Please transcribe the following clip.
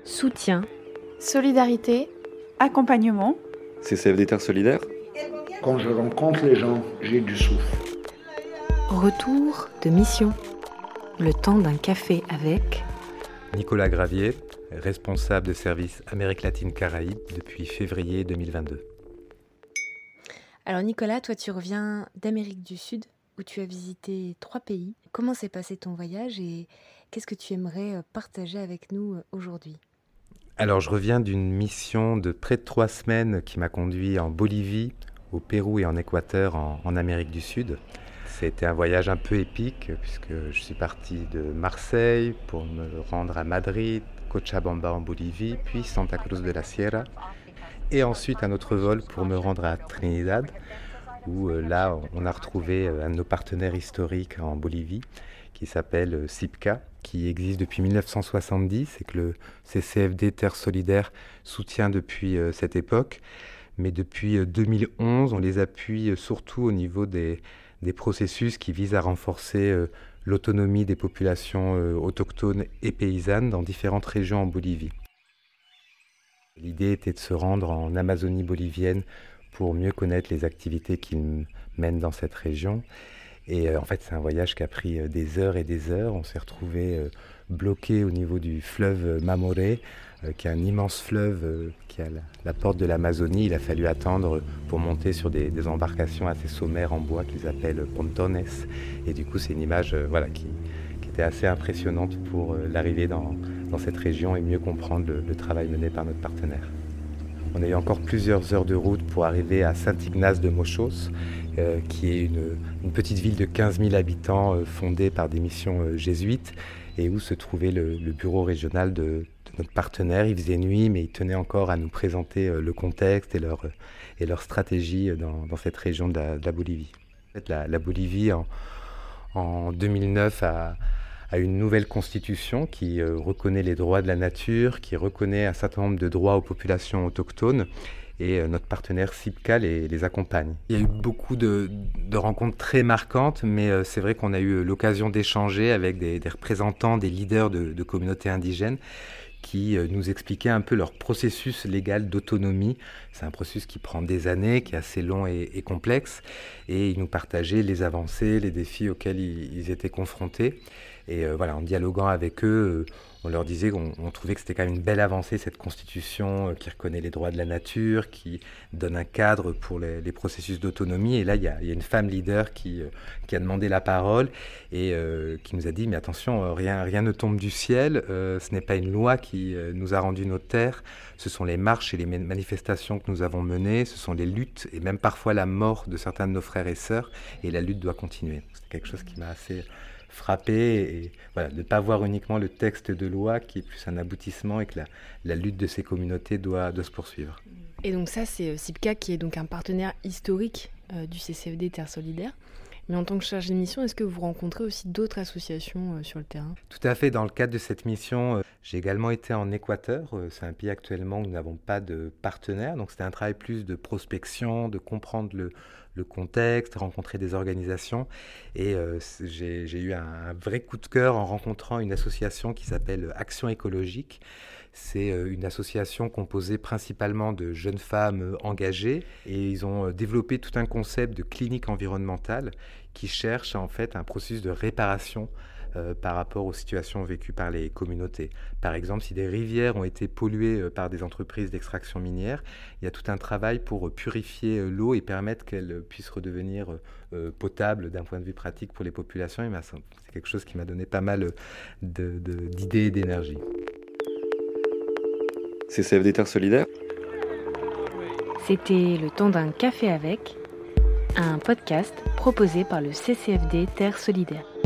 soutien, solidarité, accompagnement. CCFD Terre Solidaire. Quand je rencontre les gens, j'ai du souffle. retour de mission. Le temps d'un café avec Nicolas Gravier, responsable de service Amérique latine-Caraïbes depuis février 2022. Alors Nicolas, toi tu reviens d'Amérique du Sud où tu as visité 3 pays. Comment s'est passé ton voyage et qu'est-ce que tu aimerais partager avec nous aujourd'hui ? Alors je reviens d'une mission de près de 3 semaines qui m'a conduit en Bolivie, au Pérou et en Équateur en Amérique du Sud. C'était un voyage un peu épique puisque je suis parti de Marseille pour me rendre à Madrid, Cochabamba en Bolivie, puis Santa Cruz de la Sierra. Et ensuite un autre vol pour me rendre à Trinidad, où là on a retrouvé un de nos partenaires historiques en Bolivie, qui s'appelle SIPCA, qui existe depuis 1970 et que le CCFD Terre Solidaire soutient depuis cette époque. Mais depuis 2011, on les appuie surtout au niveau des processus qui visent à renforcer l'autonomie des populations autochtones et paysannes dans différentes régions en Bolivie. L'idée était de se rendre en Amazonie bolivienne pour mieux connaître les activités qu'ils mènent dans cette région. Et en fait, c'est un voyage qui a pris des heures et des heures. On s'est retrouvé bloqué au niveau du fleuve Mamoré, qui est un immense fleuve qui a la porte de l'Amazonie. Il a fallu attendre pour monter sur des embarcations assez sommaires en bois qu'ils appellent pontones. Et du coup, c'est une image qui était assez impressionnante pour l'arrivée dans cette région et mieux comprendre le travail mené par notre partenaire. On a eu encore plusieurs heures de route pour arriver à Saint-Ignace de Mochos, qui est une petite ville de 15 000 habitants fondée par des missions jésuites et où se trouvait le bureau régional de notre partenaire. Il faisait nuit, mais il tenait encore à nous présenter le contexte et leur stratégie dans cette région de la Bolivie. En fait, la Bolivie, en 2009, a une nouvelle constitution qui reconnaît les droits de la nature, qui reconnaît un certain nombre de droits aux populations autochtones. Et notre partenaire SIPCA les accompagne. Il y a eu beaucoup de rencontres très marquantes, mais c'est vrai qu'on a eu l'occasion d'échanger avec des représentants, des leaders de communautés indigènes qui nous expliquaient un peu leur processus légal d'autonomie. C'est un processus qui prend des années, qui est assez long et complexe, et ils nous partageaient les avancées, les défis auxquels ils étaient confrontés. Et en dialoguant avec eux, on leur disait qu'on trouvait que c'était quand même une belle avancée, cette constitution qui reconnaît les droits de la nature, qui donne un cadre pour les processus d'autonomie. Et là, il y a une femme leader qui a demandé la parole et qui nous a dit « Mais attention, rien ne tombe du ciel, ce n'est pas une loi qui nous a rendu notre terre, ce sont les marches et les manifestations que nous avons menées, ce sont les luttes et même parfois la mort de certains de nos frères et sœurs, et la lutte doit continuer. » C'est quelque chose qui m'a assez frappé, et de ne pas voir uniquement le texte de loi qui est plus un aboutissement et que la lutte de ces communautés doit se poursuivre. Et donc ça, c'est SIPCA qui est donc un partenaire historique du CCFD Terre Solidaire. Mais en tant que chargé de mission, est-ce que vous rencontrez aussi d'autres associations sur le terrain ? Tout à fait. Dans le cadre de cette mission, j'ai également été en Équateur. C'est un pays actuellement où nous n'avons pas de partenaire. Donc c'était un travail plus de prospection, de comprendre le contexte, rencontrer des organisations. Et j'ai eu un vrai coup de cœur en rencontrant une association qui s'appelle Action écologique. C'est une association composée principalement de jeunes femmes engagées, et ils ont développé tout un concept de clinique environnementale qui cherche en fait un processus de réparation par rapport aux situations vécues par les communautés. Par exemple, si des rivières ont été polluées par des entreprises d'extraction minière, il y a tout un travail pour purifier l'eau et permettre qu'elle puisse redevenir potable d'un point de vue pratique pour les populations. Et c'est quelque chose qui m'a donné pas mal d'idées et d'énergie. CCFD Terre Solidaire. C'était Le temps d'un café avec, un podcast proposé par le CCFD Terre Solidaire.